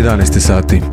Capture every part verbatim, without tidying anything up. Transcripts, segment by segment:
jedanaest sati.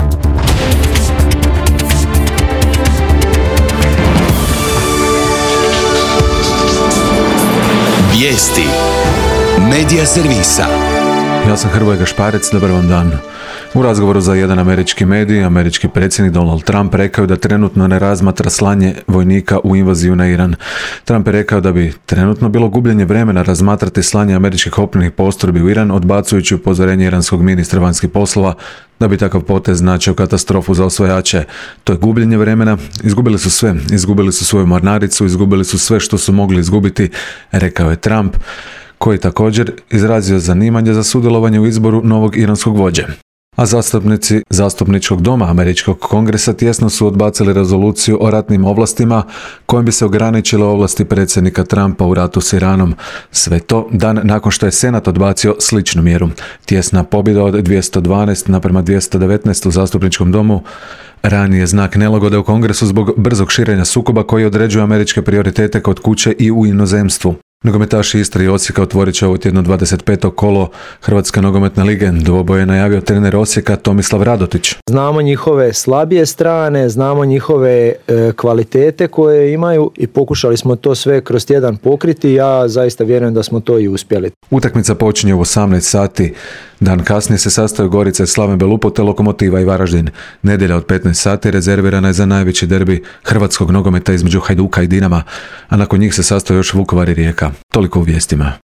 Vijesti Medija servisa. Ja sam Hrvoje Gašparec, dobar vam dan. U razgovoru za jedan američki medij, američki predsjednik Donald Trump rekao da trenutno ne razmatra slanje vojnika u invaziju na Iran. Trump je rekao da bi trenutno bilo gubljenje vremena razmatrati slanje američkih opnih postrojbi u Iran, odbacujući upozorenje iranskog ministra vanjskih poslova da bi takav potez značio katastrofu za osvajače. To je gubljenje vremena, izgubili su sve, izgubili su svoju mornaricu, izgubili su sve što su mogli izgubiti, rekao je Trump, koji također izrazio zanimanje za sudjelovanje u izboru novog iranskog vođe. A zastupnici zastupničkog doma američkog kongresa tjesno su odbacili rezoluciju o ratnim ovlastima kojom bi se ograničile ovlasti predsjednika Trumpa u ratu s Iranom. Sve to dan nakon što je Senat odbacio sličnu mjeru. Tjesna pobjeda od dvjesto dvanaest naprema dvjesto devetnaest u zastupničkom domu ranije znak nelagode u kongresu zbog brzog širenja sukoba koji određuje američke prioritete kod kuće i u inozemstvu. Nogometaši Istre i Osijeka otvorit će ovo tjedno dvadeset peto kolo Hrvatske nogometne lige. Dvoboj je najavio trener Osijeka Tomislav Radotić. Znamo njihove slabije strane, znamo njihove e, kvalitete koje imaju i pokušali smo to sve kroz tjedan pokriti. Ja zaista vjerujem da smo to i uspjeli. Utakmica počinje u osamnaest sati. Dan kasnije se sastaju Gorica i Slaven Belupo te Lokomotiva i Varaždin. Nedjelja od petnaest sati rezervirana je za najveći derbi hrvatskog nogometa između Hajduka i Dinama, a nakon njih se sastaju još Vukovar i Rijeka. Toliko u vijestima.